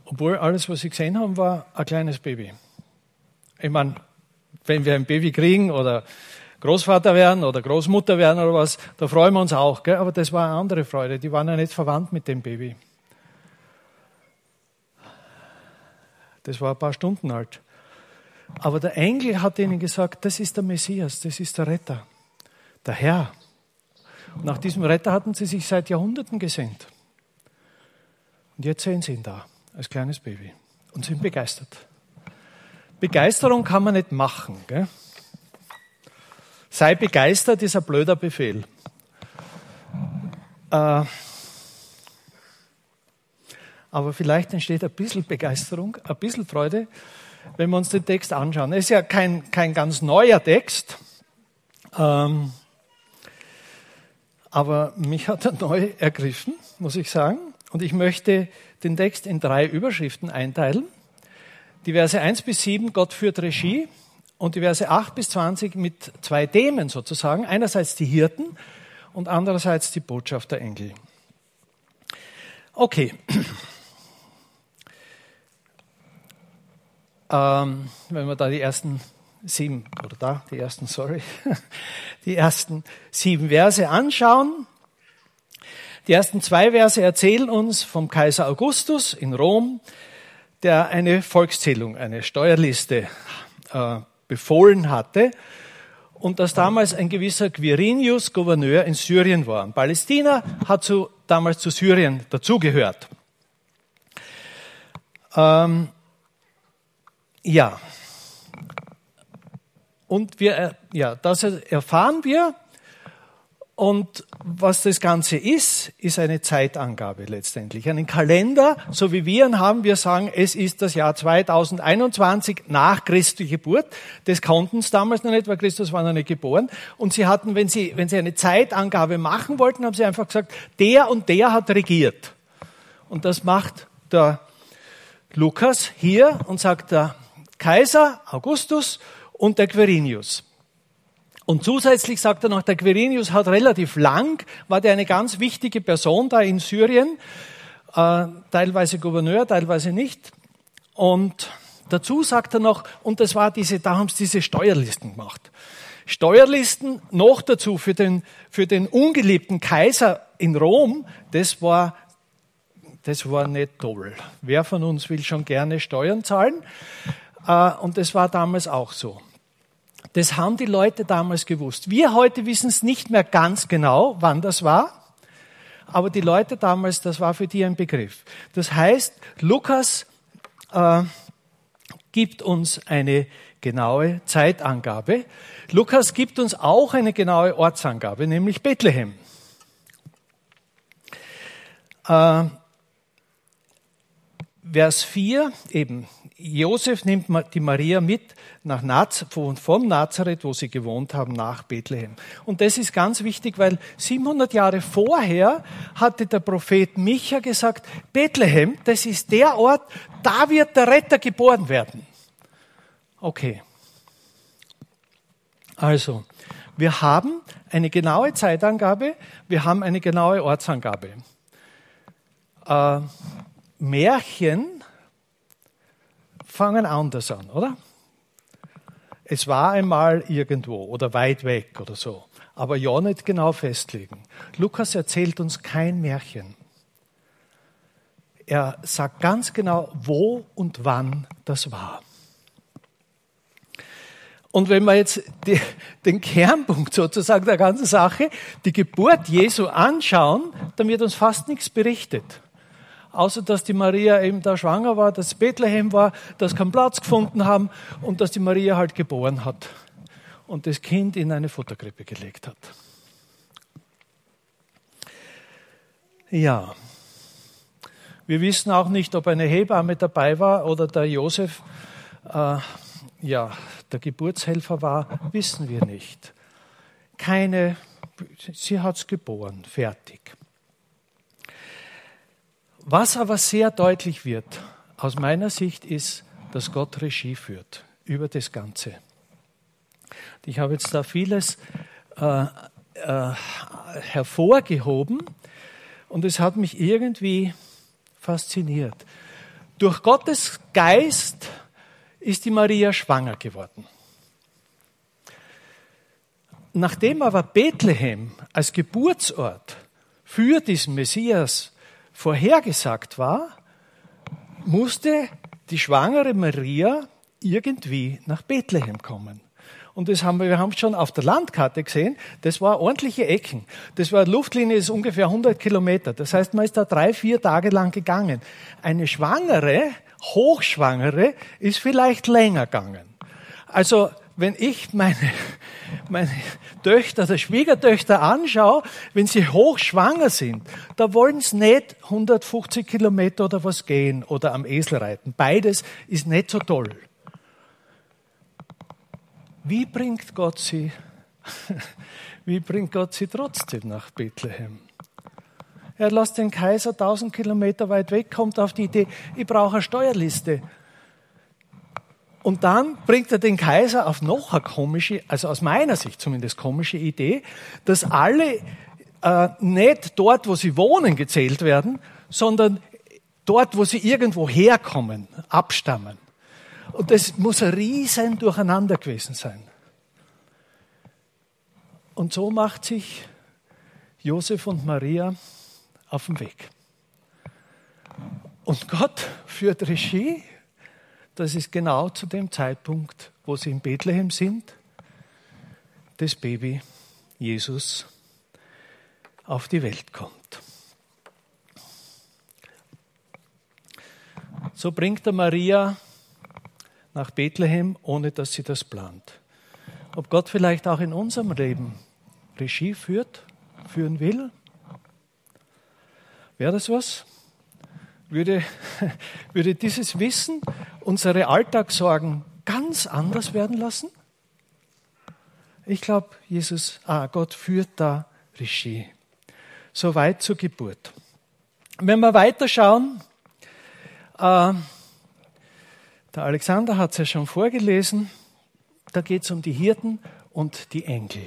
Obwohl alles, was sie gesehen haben, war ein kleines Baby. Ich meine, wenn wir ein Baby kriegen oder Großvater werden oder Großmutter werden oder was, da freuen wir uns auch. Gell? Aber das war eine andere Freude. Die waren ja nicht verwandt mit dem Baby. Das war ein paar Stunden alt. Aber der Engel hat ihnen gesagt, das ist der Messias, das ist der Retter, der Herr. Und nach diesem Retter hatten sie sich seit Jahrhunderten gesehnt. Und jetzt sehen sie ihn da, als kleines Baby. Und sind begeistert. Begeisterung kann man nicht machen. Gell? Sei begeistert ist ein blöder Befehl. Aber vielleicht entsteht ein bisschen Begeisterung, ein bisschen Freude, wenn wir uns den Text anschauen. Es ist ja kein ganz neuer Text, aber mich hat er neu ergriffen, muss ich sagen. Und ich möchte den Text in 3 Überschriften einteilen. Die Verse 1 bis 7, Gott führt Regie, und die Verse 8 bis 20 mit 2 Themen sozusagen. Einerseits die Hirten und andererseits die Botschaft der Engel. Okay. Wenn wir da die ersten 7 Verse anschauen. Die ersten 2 Verse erzählen uns vom Kaiser Augustus in Rom, der eine Volkszählung, eine Steuerliste befohlen hatte und dass damals ein gewisser Quirinius Gouverneur in Syrien war. Und Palästina hat damals zu Syrien dazugehört. Ja. Und das erfahren wir. Und was das Ganze ist eine Zeitangabe letztendlich. Einen Kalender, so wie wir ihn haben, wir sagen, es ist das Jahr 2021 nach Christi Geburt. Das konnten sie damals noch nicht, weil Christus war noch nicht geboren. Und sie hatten, wenn sie eine Zeitangabe machen wollten, haben sie einfach gesagt, der und der hat regiert. Und das macht der Lukas hier und sagt der Kaiser Augustus und der Quirinius. Und zusätzlich sagt er noch, der Quirinius hat relativ lang, war der eine ganz wichtige Person da in Syrien, teilweise Gouverneur, teilweise nicht. Und dazu sagt er noch, und da haben sie diese Steuerlisten gemacht. Steuerlisten noch dazu für den ungeliebten Kaiser in Rom, das war nicht toll. Wer von uns will schon gerne Steuern zahlen? Und das war damals auch so. Das haben die Leute damals gewusst. Wir heute wissen es nicht mehr ganz genau, wann das war, aber die Leute damals, das war für die ein Begriff. Das heißt, Lukas gibt uns eine genaue Zeitangabe. Lukas gibt uns auch eine genaue Ortsangabe, nämlich Bethlehem. Vers 4 eben. Josef nimmt die Maria mit von Nazareth, wo sie gewohnt haben, nach Bethlehem. Und das ist ganz wichtig, weil 700 Jahre vorher hatte der Prophet Micha gesagt, Bethlehem, das ist der Ort, da wird der Retter geboren werden. Okay. Also, wir haben eine genaue Zeitangabe, wir haben eine genaue Ortsangabe. Märchen fangen anders an, oder? Es war einmal irgendwo oder weit weg oder so, aber ja nicht genau festlegen. Lukas erzählt uns kein Märchen. Er sagt ganz genau, wo und wann das war. Und wenn wir jetzt den Kernpunkt sozusagen der ganzen Sache, die Geburt Jesu anschauen, dann wird uns fast nichts berichtet. Außer, dass die Maria eben da schwanger war, dass Bethlehem war, dass sie keinen Platz gefunden haben und dass die Maria halt geboren hat und das Kind in eine Futterkrippe gelegt hat. Ja, wir wissen auch nicht, ob eine Hebamme dabei war oder der Josef, der Geburtshelfer war, wissen wir nicht. Sie hat es geboren, fertig. Was aber sehr deutlich wird, aus meiner Sicht, ist, dass Gott Regie führt über das Ganze. Ich habe jetzt da vieles hervorgehoben und es hat mich irgendwie fasziniert. Durch Gottes Geist ist die Maria schwanger geworden. Nachdem aber Bethlehem als Geburtsort für diesen Messias vorhergesagt war, musste die schwangere Maria irgendwie nach Bethlehem kommen. Und wir haben schon auf der Landkarte gesehen, das war ordentliche Ecken. Das war, Luftlinie ist ungefähr 100 Kilometer. Das heißt, man ist da 3-4 Tage lang gegangen. Eine Schwangere, Hochschwangere, ist vielleicht länger gegangen. Also, wenn ich meine Töchter oder Schwiegertöchter anschaue, wenn sie hochschwanger sind, da wollen sie nicht 150 Kilometer oder was gehen oder am Esel reiten. Beides ist nicht so toll. Wie bringt Gott sie trotzdem nach Bethlehem? Er lässt den Kaiser 1000 Kilometer weit weg, kommt auf die Idee, ich brauche eine Steuerliste. Und dann bringt er den Kaiser auf noch eine komische, also aus meiner Sicht zumindest komische Idee, dass alle nicht dort, wo sie wohnen, gezählt werden, sondern dort, wo sie irgendwo herkommen, abstammen. Und das muss ein riesen Durcheinander gewesen sein. Und so macht sich Josef und Maria auf den Weg. Und Gott führt Regie. Das ist genau zu dem Zeitpunkt, wo sie in Bethlehem sind, das Baby Jesus auf die Welt kommt. So bringt er Maria nach Bethlehem, ohne dass sie das plant. Ob Gott vielleicht auch in unserem Leben Regie führen will? Wäre das was? Würde dieses Wissen unsere Alltagssorgen ganz anders werden lassen? Ich glaube, Gott führt da Regie. Soweit zur Geburt. Wenn wir weiterschauen, der Alexander hat es ja schon vorgelesen, da geht es um die Hirten und die Engel.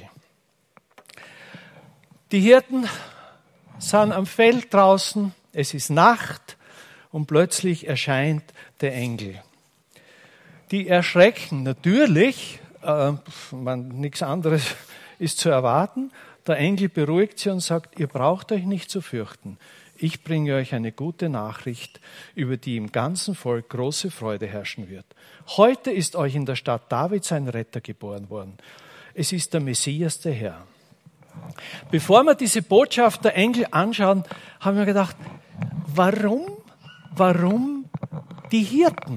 Die Hirten sind am Feld draußen, es ist Nacht und plötzlich erscheint der Engel. Die erschrecken natürlich, nichts anderes ist zu erwarten. Der Engel beruhigt sie und sagt, ihr braucht euch nicht zu fürchten. Ich bringe euch eine gute Nachricht, über die im ganzen Volk große Freude herrschen wird. Heute ist euch in der Stadt Davids ein Retter geboren worden. Es ist der Messias, der Herr. Bevor wir diese Botschaft der Engel anschauen, haben wir gedacht, warum die Hirten?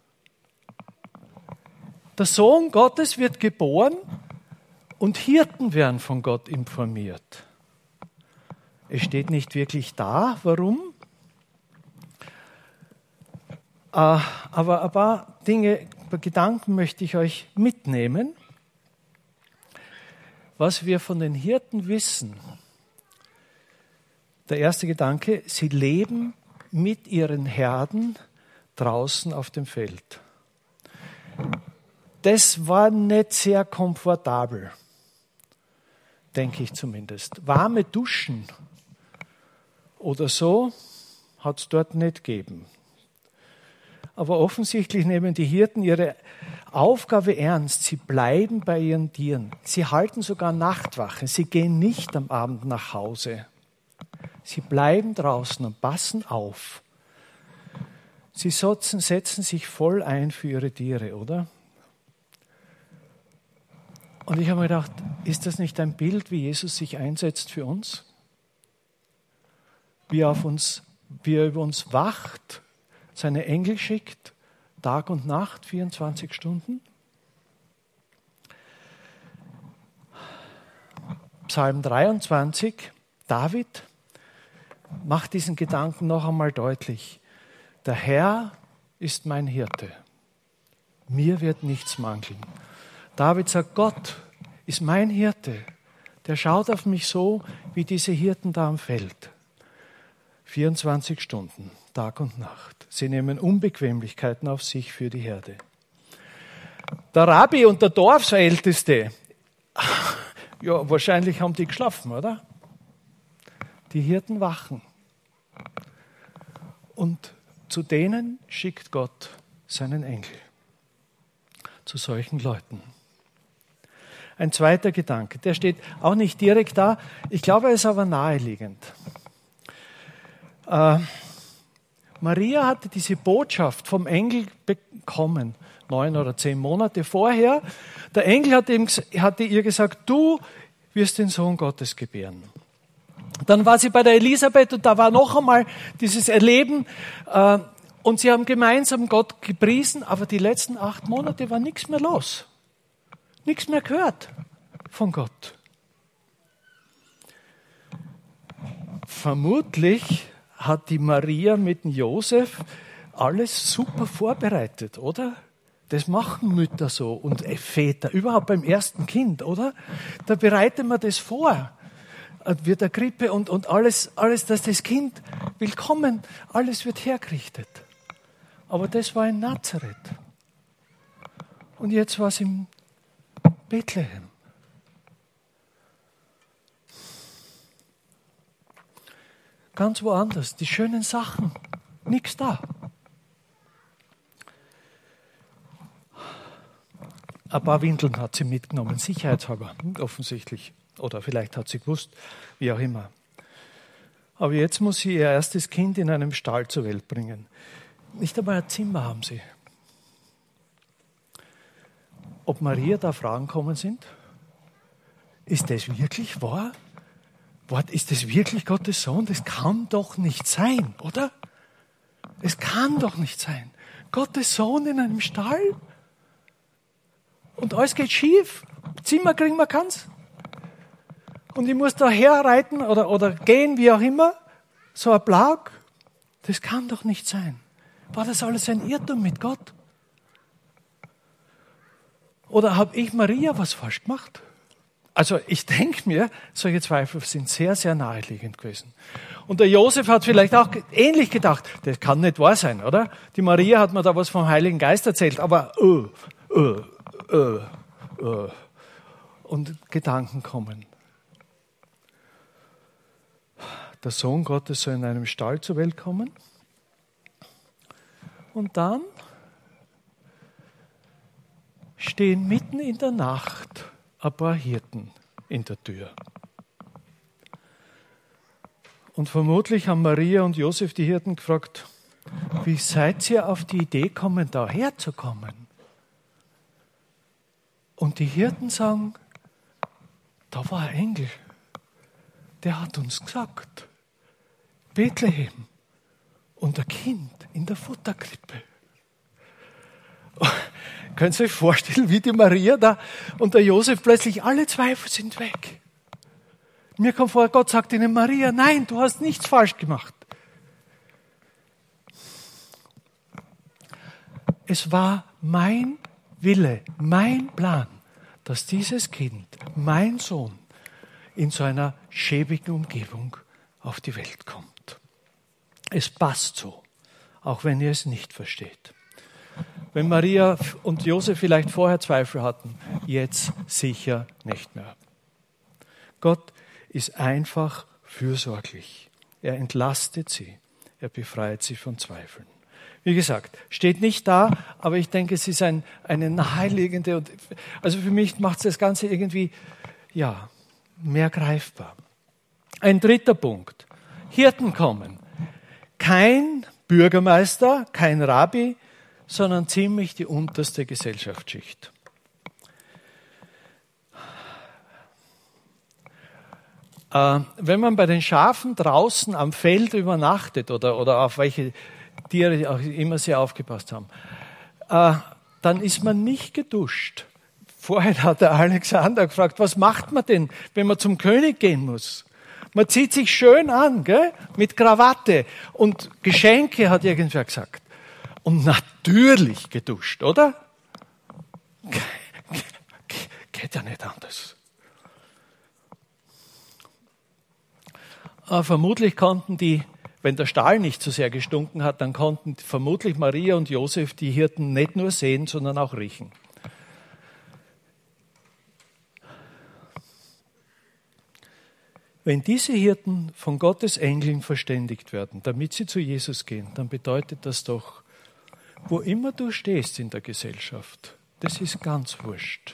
Der Sohn Gottes wird geboren und Hirten werden von Gott informiert. Es steht nicht wirklich da, warum. Aber ein paar Gedanken möchte ich euch mitnehmen. Was wir von den Hirten wissen. Der erste Gedanke, sie leben mit ihren Herden draußen auf dem Feld. Das war nicht sehr komfortabel, denke ich zumindest. Warme Duschen oder so hat es dort nicht gegeben. Aber offensichtlich nehmen die Hirten ihre Aufgabe ernst. Sie bleiben bei ihren Tieren. Sie halten sogar Nachtwache. Sie gehen nicht am Abend nach Hause. Sie bleiben draußen und passen auf. Sie setzen sich voll ein für ihre Tiere, oder? Und ich habe mir gedacht, ist das nicht ein Bild, wie Jesus sich einsetzt für uns? Wie er über uns wacht, seine Engel schickt, Tag und Nacht, 24 Stunden. Psalm 23, David macht diesen Gedanken noch einmal deutlich. Der Herr ist mein Hirte. Mir wird nichts mangeln. David sagt, Gott ist mein Hirte. Der schaut auf mich so, wie diese Hirten da am Feld. 24 Stunden, Tag und Nacht. Sie nehmen Unbequemlichkeiten auf sich für die Herde. Der Rabbi und der Dorfsälteste, ja, wahrscheinlich haben die geschlafen, oder? Die Hirten wachen. Und zu denen schickt Gott seinen Engel. Zu solchen Leuten. Ein zweiter Gedanke, der steht auch nicht direkt da, ich glaube, er ist aber naheliegend. Maria hatte diese Botschaft vom Engel bekommen, 9 oder 10 Monate vorher. Der Engel hatte ihr gesagt, du wirst den Sohn Gottes gebären. Dann war sie bei der Elisabeth und da war noch einmal dieses Erleben und sie haben gemeinsam Gott gepriesen, aber die letzten 8 Monate war nichts mehr los. Nichts mehr gehört von Gott. Vermutlich hat die Maria mit dem Josef alles super vorbereitet, oder? Das machen Mütter so und Väter, überhaupt beim ersten Kind, oder? Da bereitet man das vor. Wird der Krippe und alles, dass das Kind willkommen, alles wird hergerichtet. Aber das war in Nazareth. Und jetzt war es in Bethlehem. Ganz woanders, die schönen Sachen, nichts da. Ein paar Windeln hat sie mitgenommen, sicherheitshalber, offensichtlich. Oder vielleicht hat sie gewusst, wie auch immer. Aber jetzt muss sie ihr erstes Kind in einem Stall zur Welt bringen. Nicht einmal ein Zimmer haben sie. Ob Maria da Fragen kommen sind? Ist das wirklich wahr? Ist das wirklich Gottes Sohn? Das kann doch nicht sein, oder? Es kann doch nicht sein. Gottes Sohn in einem Stall? Und alles geht schief? Zimmer kriegen wir keins? Und ich muss da herreiten oder gehen, wie auch immer? So ein Plag? Das kann doch nicht sein. War das alles ein Irrtum mit Gott? Oder habe ich Maria was falsch gemacht? Also ich denke mir, solche Zweifel sind sehr, sehr naheliegend gewesen. Und der Josef hat vielleicht auch ähnlich gedacht, das kann nicht wahr sein, oder? Die Maria hat mir da was vom Heiligen Geist erzählt, aber und Gedanken kommen. Der Sohn Gottes soll in einem Stall zur Welt kommen. Und dann stehen mitten in der Nacht ein paar Hirten in der Tür. Und vermutlich haben Maria und Josef die Hirten gefragt, wie seid ihr auf die Idee gekommen, da herzukommen? Und die Hirten sagen, da war ein Engel, der hat uns gesagt, Bethlehem und ein Kind in der Futterkrippe. Können Sie sich vorstellen, wie die Maria da und der Josef plötzlich, alle Zweifel sind weg. Mir kommt vor, Gott sagt ihnen, Maria, nein, du hast nichts falsch gemacht. Es war mein Wille, mein Plan, dass dieses Kind, mein Sohn, in so einer schäbigen Umgebung auf die Welt kommt. Es passt so, auch wenn ihr es nicht versteht. Wenn Maria und Josef vielleicht vorher Zweifel hatten, jetzt sicher nicht mehr. Gott ist einfach fürsorglich. Er entlastet sie. Er befreit sie von Zweifeln. Wie gesagt, steht nicht da, aber ich denke, es ist eine naheliegende, also für mich macht es das Ganze irgendwie, mehr greifbar. Ein dritter Punkt. Hirten kommen. Kein Bürgermeister, kein Rabbi, sondern ziemlich die unterste Gesellschaftsschicht. Wenn man bei den Schafen draußen am Feld übernachtet oder auf welche Tiere auch immer sie aufgepasst haben, dann ist man nicht geduscht. Vorhin hat der Alexander gefragt, was macht man denn, wenn man zum König gehen muss? Man zieht sich schön an, gell? Mit Krawatte und Geschenke, hat irgendwer gesagt. Und natürlich geduscht, oder? Geht ja nicht anders. Aber vermutlich konnten die, wenn der Stall nicht so sehr gestunken hat, dann konnten vermutlich Maria und Josef die Hirten nicht nur sehen, sondern auch riechen. Wenn diese Hirten von Gottes Engeln verständigt werden, damit sie zu Jesus gehen, dann bedeutet das doch, wo immer du stehst in der Gesellschaft, das ist ganz wurscht.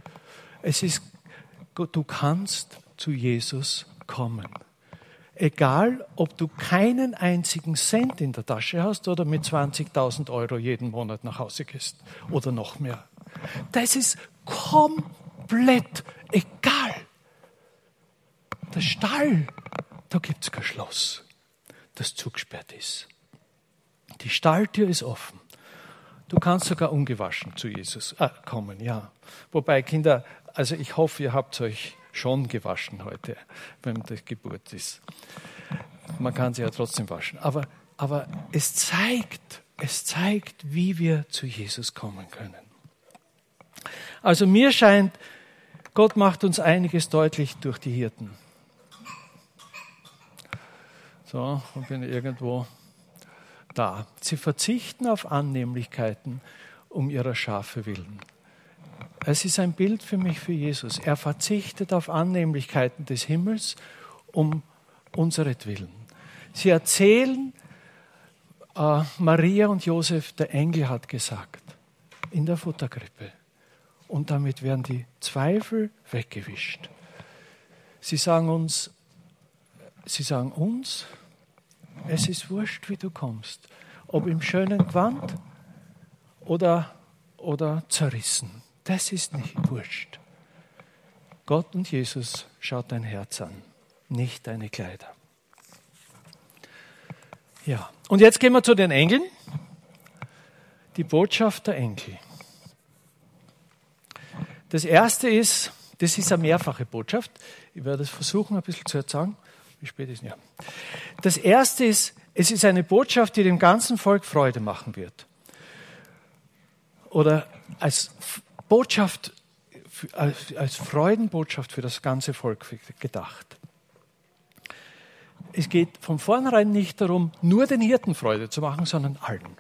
Du kannst zu Jesus kommen. Egal, ob du keinen einzigen Cent in der Tasche hast oder mit 20.000 Euro jeden Monat nach Hause gehst oder noch mehr. Das ist komplett egal. Der Stall, da gibt es kein Schloss, das zugesperrt ist. Die Stalltür ist offen. Du kannst sogar ungewaschen zu Jesus kommen, ja. Wobei, Kinder, also ich hoffe, ihr habt euch schon gewaschen heute, wenn die Geburt ist. Man kann sie ja trotzdem waschen. Aber es zeigt, wie wir zu Jesus kommen können. Also mir scheint, Gott macht uns einiges deutlich durch die Hirten. So, und bin irgendwo da. Sie verzichten auf Annehmlichkeiten um ihrer Schafe willen. Es ist ein Bild für mich für Jesus. Er verzichtet auf Annehmlichkeiten des Himmels um unseretwillen. Sie erzählen, Maria und Josef, der Engel hat gesagt, in der Futterkrippe. Und damit werden die Zweifel weggewischt. Sie sagen uns, es ist wurscht, wie du kommst. Ob im schönen Gewand oder zerrissen. Das ist nicht wurscht. Gott und Jesus schaut dein Herz an, nicht deine Kleider. Ja, und jetzt gehen wir zu den Engeln. Die Botschaft der Engel. Das erste ist, das ist eine mehrfache Botschaft. Ich werde es versuchen, ein bisschen zu erzählen. Wie spät ist es? Ja. Das erste ist, es ist eine Botschaft, die dem ganzen Volk Freude machen wird. Oder als Botschaft, als Freudenbotschaft für das ganze Volk gedacht. Es geht von vornherein nicht darum, nur den Hirten Freude zu machen, sondern allen.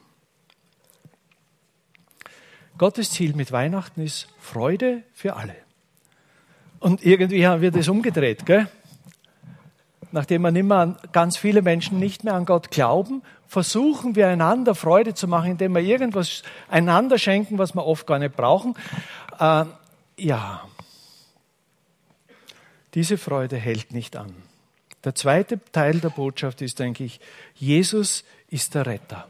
Gottes Ziel mit Weihnachten ist Freude für alle. Und irgendwie haben wir das umgedreht, gell? Nachdem ganz viele Menschen nicht mehr an Gott glauben, versuchen wir einander Freude zu machen, indem wir irgendwas einander schenken, was wir oft gar nicht brauchen. Diese Freude hält nicht an. Der zweite Teil der Botschaft ist, denke ich, Jesus ist der Retter.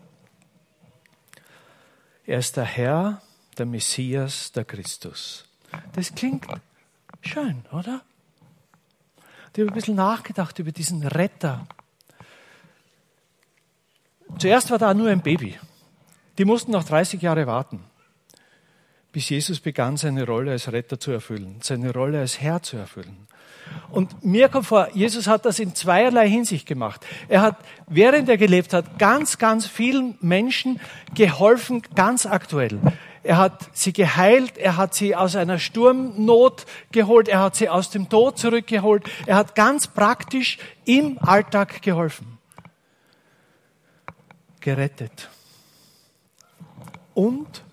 Er ist der Herr, der Messias, der Christus. Das klingt schön, oder? Ich habe ein bisschen nachgedacht über diesen Retter. Zuerst war da nur ein Baby. Die mussten noch 30 Jahre warten, bis Jesus begann, seine Rolle als Retter zu erfüllen, seine Rolle als Herr zu erfüllen. Und mir kommt vor, Jesus hat das in zweierlei Hinsicht gemacht. Er hat, während er gelebt hat, ganz, ganz vielen Menschen geholfen, ganz aktuell. Er hat sie geheilt, er hat sie aus einer Sturmnot geholt, er hat sie aus dem Tod zurückgeholt. Er hat ganz praktisch im Alltag geholfen. Gerettet. Und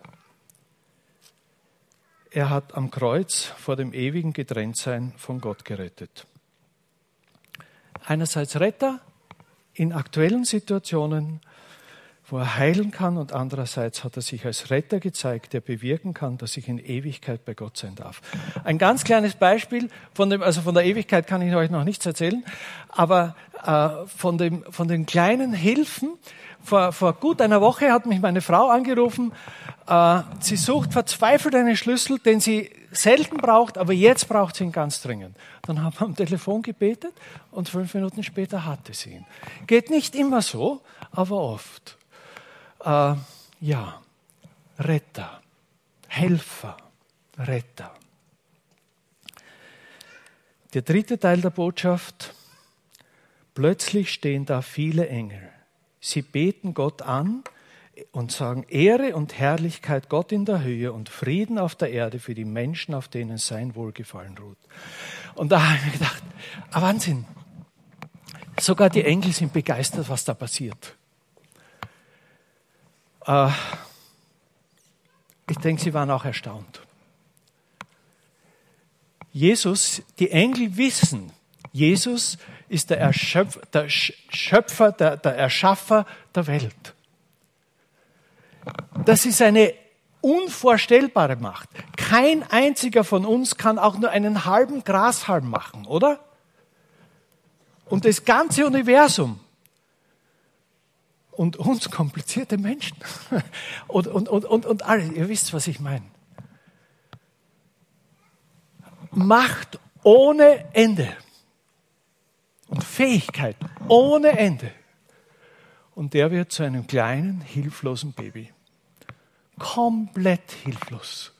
er hat am Kreuz vor dem ewigen Getrenntsein von Gott gerettet. Einerseits Retter in aktuellen Situationen, wo er heilen kann, und andererseits hat er sich als Retter gezeigt, der bewirken kann, dass ich in Ewigkeit bei Gott sein darf. Ein ganz kleines Beispiel, von der Ewigkeit kann ich euch noch nichts erzählen, aber von den kleinen Hilfen. Vor gut einer Woche hat mich meine Frau angerufen, sie sucht verzweifelt einen Schlüssel, den sie selten braucht, aber jetzt braucht sie ihn ganz dringend. Dann haben wir am Telefon gebetet und 5 Minuten später hatte sie ihn. Geht nicht immer so, aber oft. Retter, Helfer, Retter. Der dritte Teil der Botschaft: Plötzlich stehen da viele Engel. Sie beten Gott an und sagen Ehre und Herrlichkeit Gott in der Höhe und Frieden auf der Erde für die Menschen, auf denen sein Wohlgefallen ruht. Und da habe ich mir gedacht, Wahnsinn. Sogar die Engel sind begeistert, was da passiert. Ich denke, sie waren auch erstaunt. Jesus, die Engel wissen, Jesus ist der Schöpfer, der Erschaffer der Welt. Das ist eine unvorstellbare Macht. Kein einziger von uns kann auch nur einen halben Grashalm machen, oder? Und das ganze Universum. Und uns komplizierte Menschen. Und alle, ihr wisst, was ich meine. Macht ohne Ende. Und Fähigkeit ohne Ende. Und der wird zu einem kleinen, hilflosen Baby. Komplett hilflos.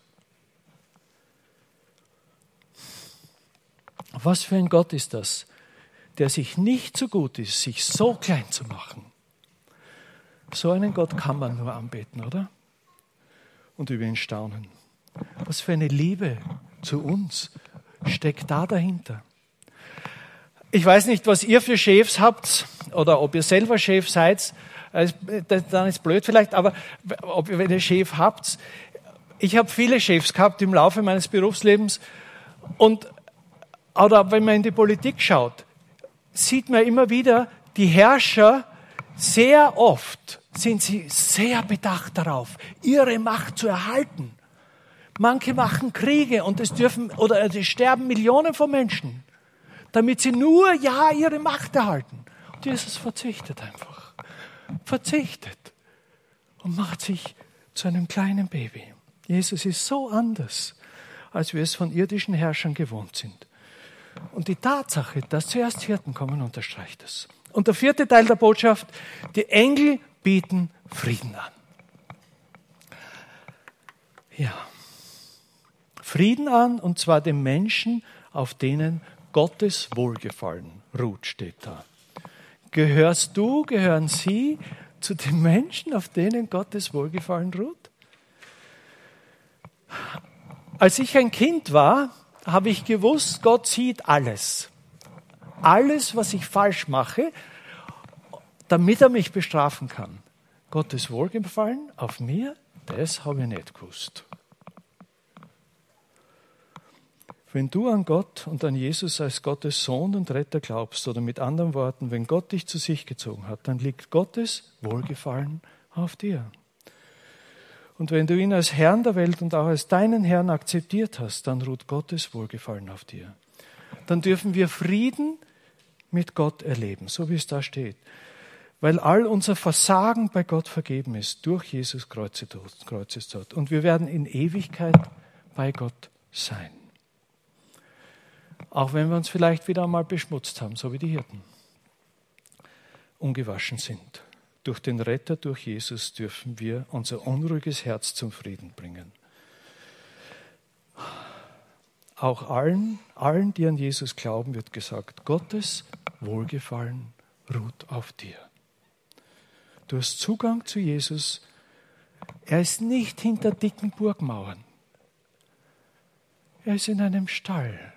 Was für ein Gott ist das, der sich nicht so gut ist, sich so klein zu machen. So einen Gott kann man nur anbeten, oder? Und über ihn staunen. Was für eine Liebe zu uns steckt da dahinter. Ich weiß nicht, was ihr für Chefs habt oder ob ihr selber Chef seid. Dann ist blöd vielleicht, aber ob ihr einen Chef habt. Ich habe viele Chefs gehabt im Laufe meines Berufslebens. Oder wenn man in die Politik schaut, sieht man immer wieder, die Herrscher, sehr oft sind sie sehr bedacht darauf, ihre Macht zu erhalten. Manche machen Kriege und es sterben Millionen von Menschen, damit sie nur ihre Macht erhalten. Und Jesus verzichtet einfach. Verzichtet und macht sich zu einem kleinen Baby. Jesus ist so anders, als wir es von irdischen Herrschern gewohnt sind. Und die Tatsache, dass zuerst Hirten kommen, unterstreicht es. Und der vierte Teil der Botschaft, die Engel bieten Frieden an. Ja, Frieden an, und zwar den Menschen, auf denen Gottes Wohlgefallen ruht, steht da. Gehören Sie zu den Menschen, auf denen Gottes Wohlgefallen ruht? Als ich ein Kind war, habe ich gewusst, Gott sieht alles. Alles, was ich falsch mache, damit er mich bestrafen kann. Gottes Wohlgefallen auf mir, das habe ich nicht gewusst. Wenn du an Gott und an Jesus als Gottes Sohn und Retter glaubst, oder mit anderen Worten, wenn Gott dich zu sich gezogen hat, dann liegt Gottes Wohlgefallen auf dir. Und wenn du ihn als Herrn der Welt und auch als deinen Herrn akzeptiert hast, dann ruht Gottes Wohlgefallen auf dir. Dann dürfen wir Frieden mit Gott erleben, so wie es da steht. Weil all unser Versagen bei Gott vergeben ist durch Jesus Kreuzestod. Und wir werden in Ewigkeit bei Gott sein. Auch wenn wir uns vielleicht wieder einmal beschmutzt haben, so wie die Hirten, ungewaschen sind. Durch den Retter, durch Jesus, dürfen wir unser unruhiges Herz zum Frieden bringen. Auch allen, die an Jesus glauben, wird gesagt, Gottes Wohlgefallen ruht auf dir. Du hast Zugang zu Jesus. Er ist nicht hinter dicken Burgmauern. Er ist in einem Stall.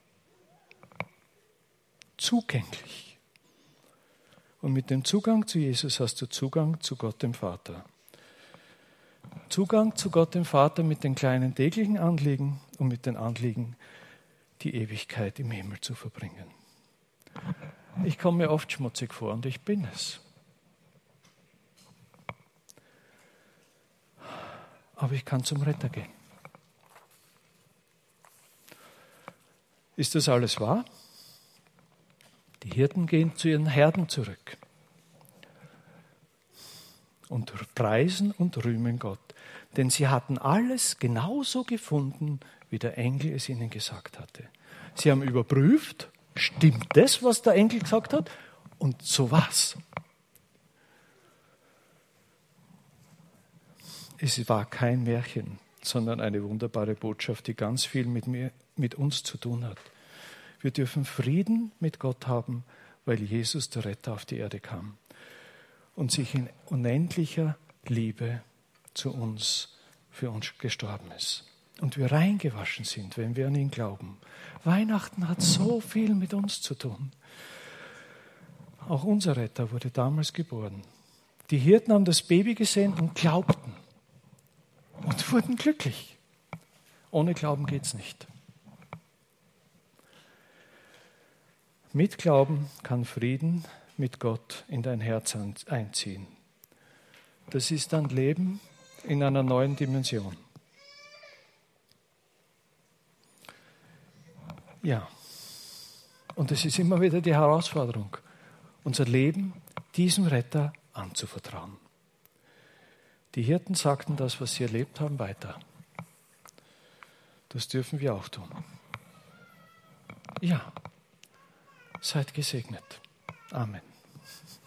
Zugänglich. Und mit dem Zugang zu Jesus hast du Zugang zu Gott dem Vater. Zugang zu Gott dem Vater mit den kleinen täglichen Anliegen und mit den Anliegen, die Ewigkeit im Himmel zu verbringen. Ich komme mir oft schmutzig vor und ich bin es. Aber ich kann zum Retter gehen. Ist das alles wahr? Die Hirten gehen zu ihren Herden zurück und preisen und rühmen Gott. Denn sie hatten alles genauso gefunden, wie der Engel es ihnen gesagt hatte. Sie haben überprüft, stimmt das, was der Engel gesagt hat? Und so war's. Es war kein Märchen, sondern eine wunderbare Botschaft, die ganz viel mit uns zu tun hat. Wir dürfen Frieden mit Gott haben, weil Jesus, der Retter, auf die Erde kam und sich in unendlicher Liebe für uns gestorben ist. Und wir reingewaschen sind, wenn wir an ihn glauben. Weihnachten hat so viel mit uns zu tun. Auch unser Retter wurde damals geboren. Die Hirten haben das Baby gesehen und glaubten und wurden glücklich. Ohne Glauben geht's nicht. Mit Glauben kann Frieden mit Gott in dein Herz einziehen. Das ist dann Leben in einer neuen Dimension. Ja, und es ist immer wieder die Herausforderung, unser Leben diesem Retter anzuvertrauen. Die Hirten sagten das, was sie erlebt haben, weiter. Das dürfen wir auch tun. Ja, seid gesegnet. Amen.